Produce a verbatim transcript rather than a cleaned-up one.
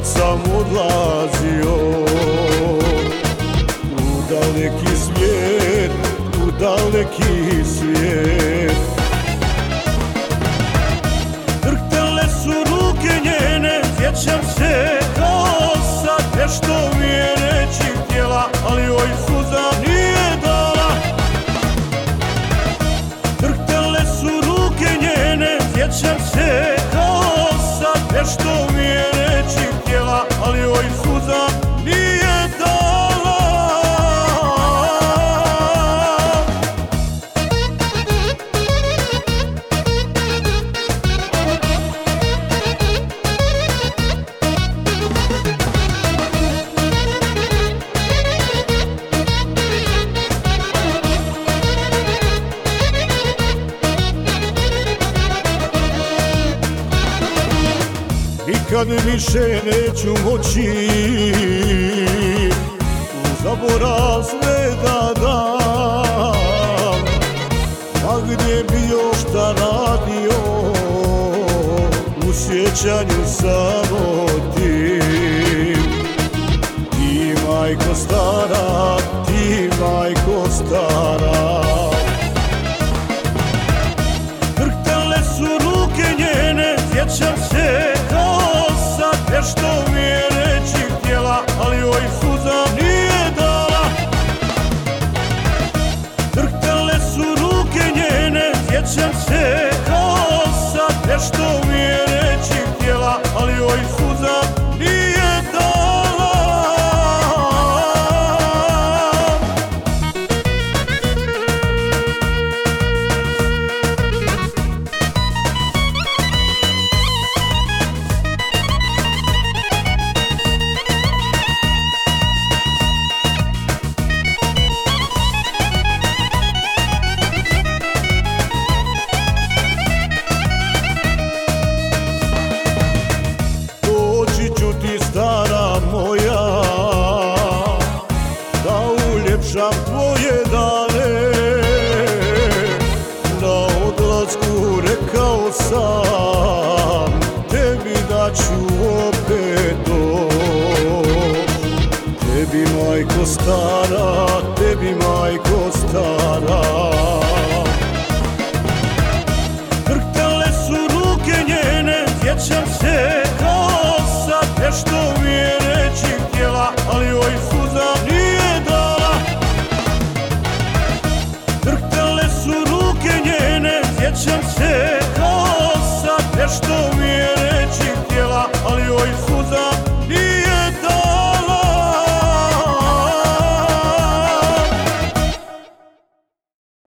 sam odlazio u daleki svijet, u daleki svijet. Drhtale su ruke njene, sjećam se kao sad, nešto mi je reći htjela, ali joj suza nije dala. Drhtale su ruke njene, sjećam se kao sad, nešto mi je reći htjela, ali joj suza nije dala. Nikad više neću moći u zaborav sve da dam, a gdje bio šta radio, u sjećanju samo ti. Ti majko stara, ti majko stara. Drhtale su ruke njene, sjećam se kao sad, nešto mi je reći htjela, ali joj suza nije dala. Drhtale su ruke njene, sjećam se kao sad, nešto mi je reći htjela, ali joj suza nije dala. Stara moja, da uljepšam tvoje dane, na odlasku rekao sam tebi da ću opet doć. Tebi majko stara, tebi majko stara. Drhtale su ruke njene, sjećam se kao sad, nešto mi je reći htjela, ali joj suza nije dala. Drhtale su ruke njene, sjećam se kao sad, nešto mi je reći htjela,